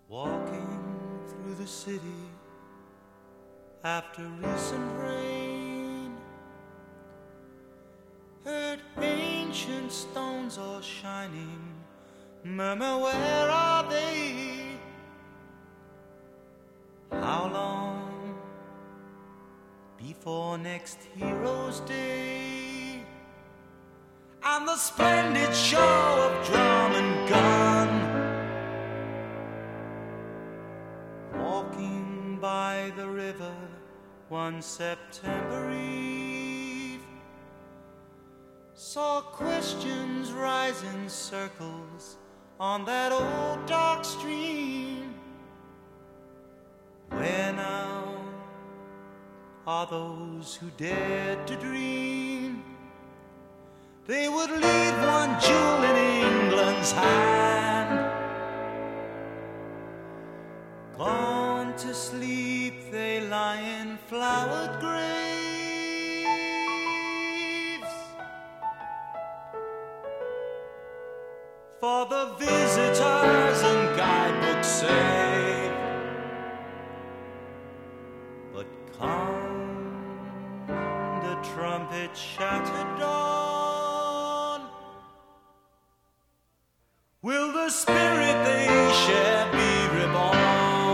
Walking through the city after recent rain, heard ancient stones all shining, murmur, where are they? How long before next Heroes' Day and the splendid show of drum and gun? Walking by the river one September eve, saw questions rise in circles on that old dark stream. Where now are those who dared to dream they would leave one jewel in England's hand? Gone to sleep, they lie in flowered graves, for the visitors and guidebooks say. But come the trumpet shattered dawn, will the spirit they share be reborn?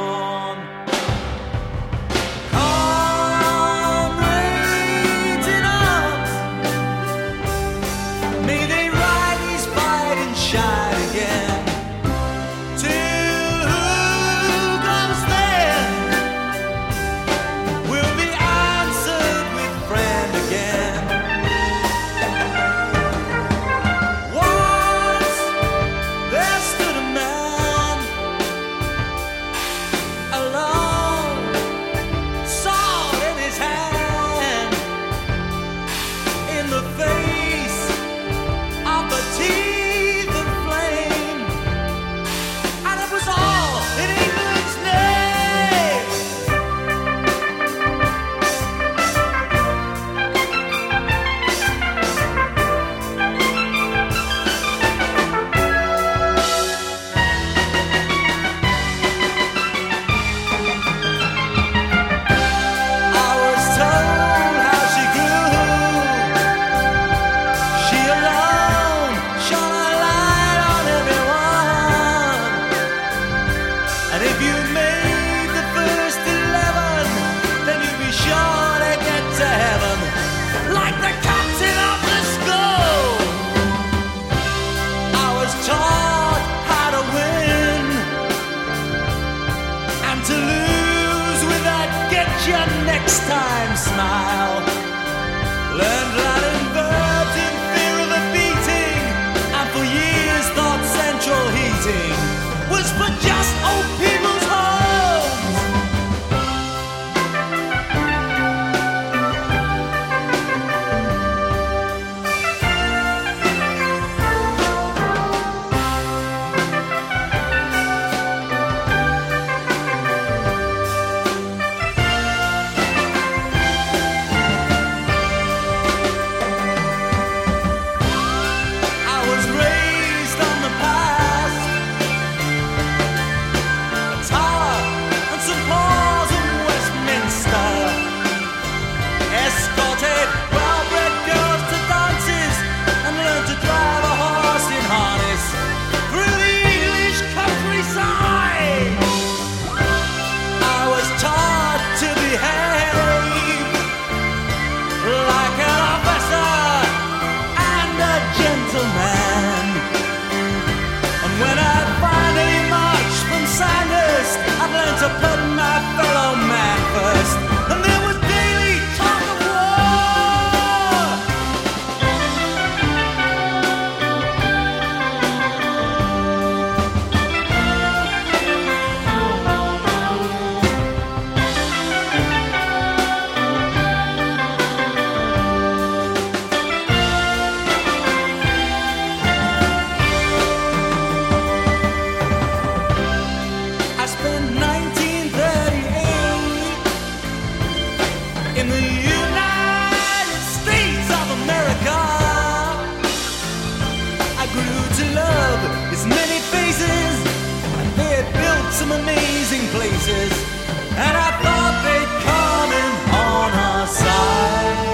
Next time smile, learned Latin verbs in fear of the beating, and for years thought central heating was for just old people's some amazing places, and I thought they'd come in on our side.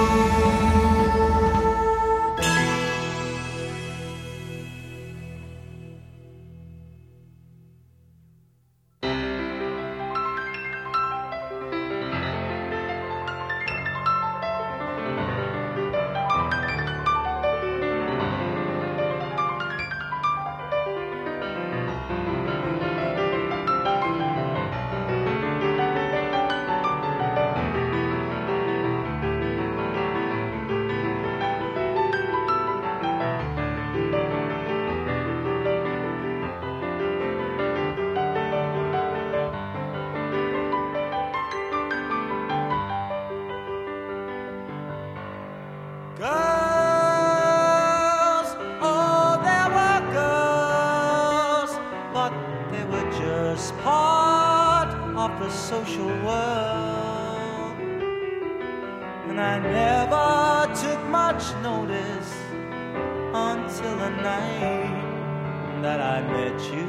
Girls, oh, there were girls, but they were just part of the social world. And I never took much notice until the night that I met you.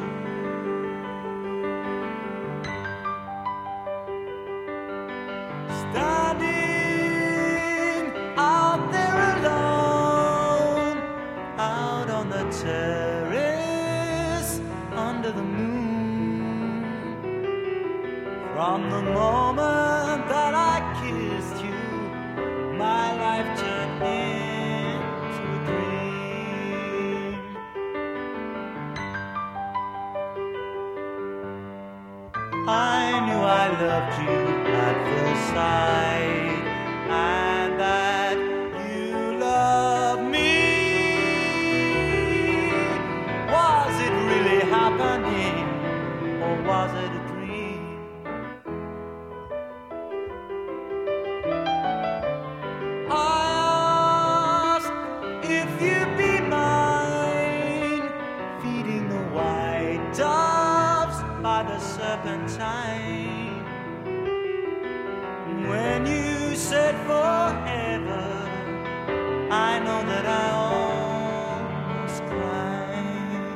Standing out there alone, out on the terrace under the moon. From the moment that I kissed you, my life turned into a dream. I knew I loved you at first sight, and that you loved me. Was it really happening, or was it a dream? I asked if you'd be mine, feeding the white doves by the serpentine. When you said forever, I know that I almost cried.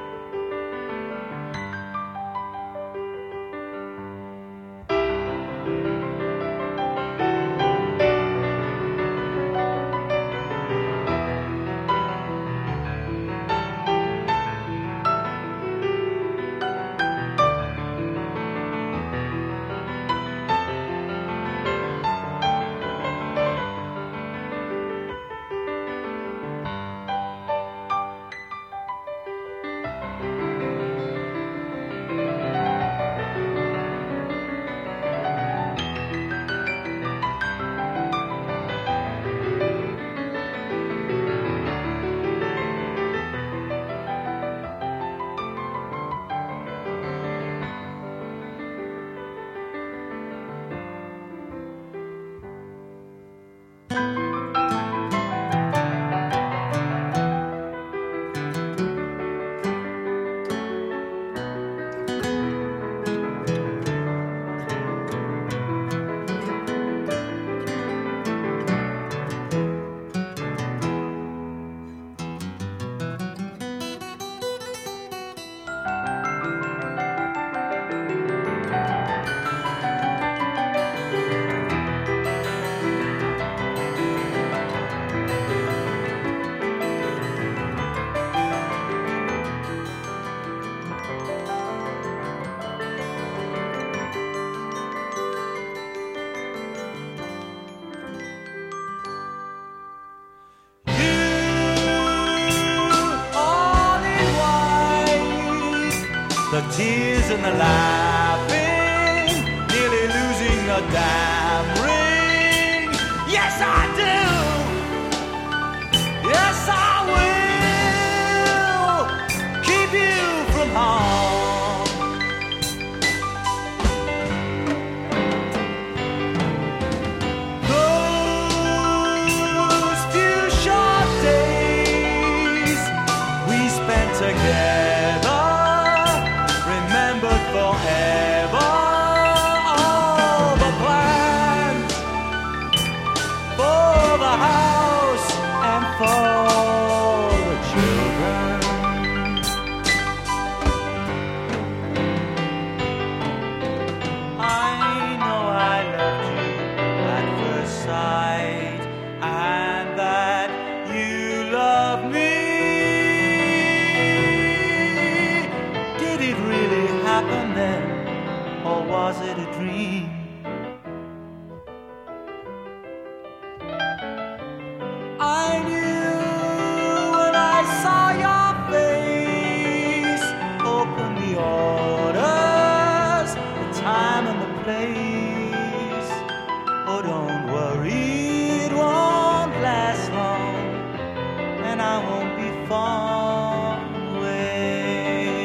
The tears and the laughing, nearly losing a damn ring. Yes, I do. Yes, I will keep you from harm. Those few short days we spent together, remembered forever. All the plans for was it a dream? I knew when I saw your face. Open the orders, the time and the place. Oh, don't worry, it won't last long, and I won't be far away.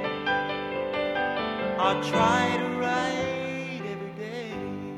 I'll try to write every day.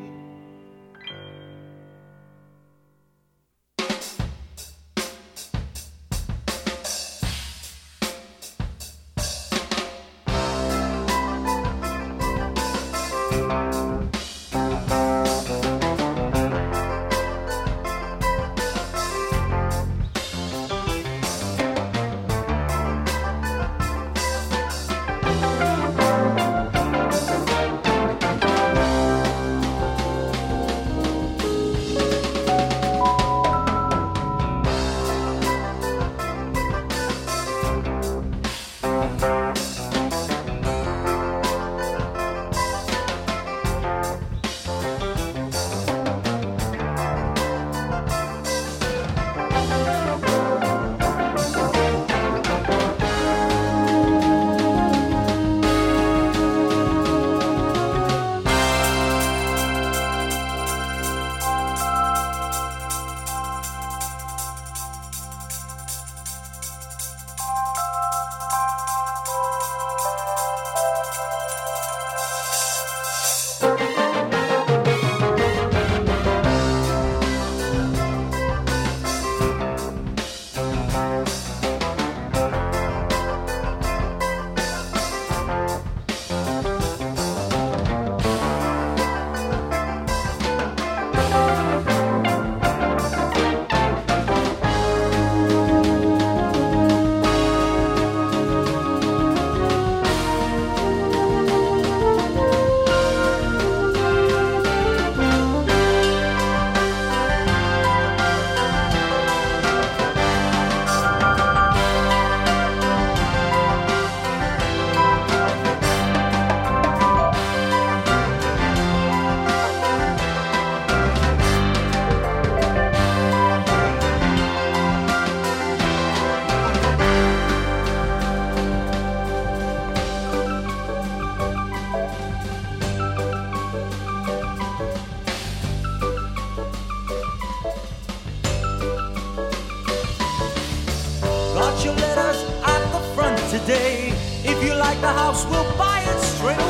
Your letters at the front today. If you like the house, we'll buy it straight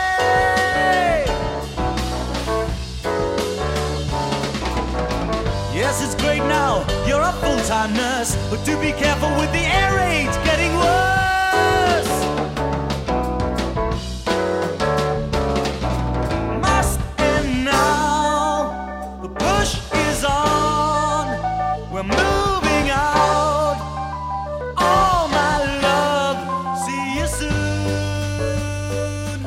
away. Yes, it's great now, you're a full-time nurse, but do be careful with the air raids getting worse. Must end now, the push is on, we're moving out. All my love, see you soon.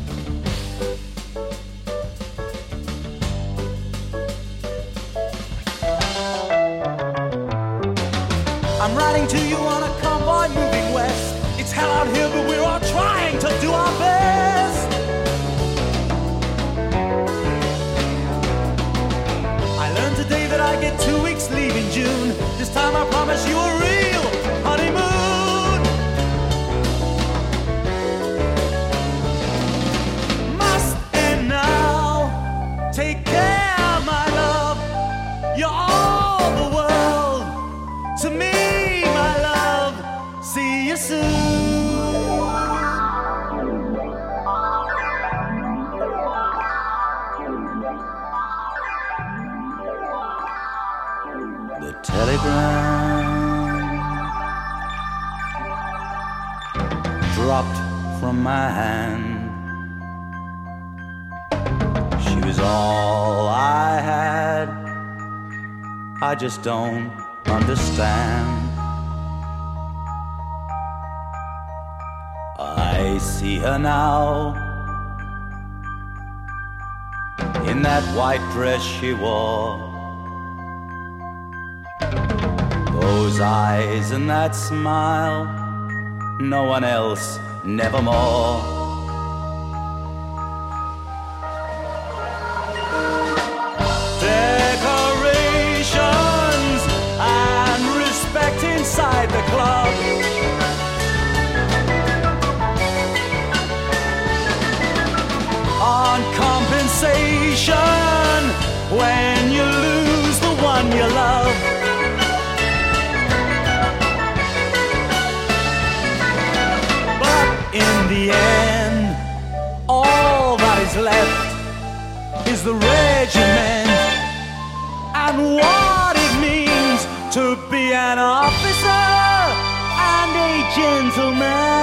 I'm writing to you on a convoy moving west. It's hell out here, but we're all trying to do our best. I learned today that I get 2 weeks leave in June. This time I promise you a real honeymoon. Must end now. Take care, my love. You're all the world to me, my love. See you soon. The telegram dropped from my hand. She was all I had. I just don't understand. I see her now in that white dress she wore. Those eyes and that smile, no one else, nevermore. In the end, all that is left is the regiment and what it means to be an officer and a gentleman.